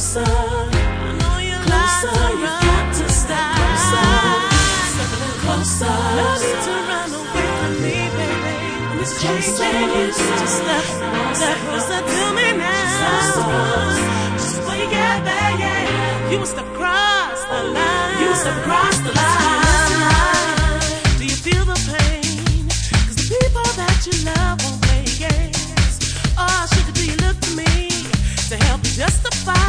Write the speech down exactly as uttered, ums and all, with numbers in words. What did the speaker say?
closer. I know you're closer. You got to step closer. Step a little closer. No need to run away from me, baby. It's closer. Just step, step closer to me now. Just before you get there, yeah. You step across the line. You step across the line. Do you feel the pain? 'Cause the people that you love won't play games. Oh, sugar, do you look to me to help you justify?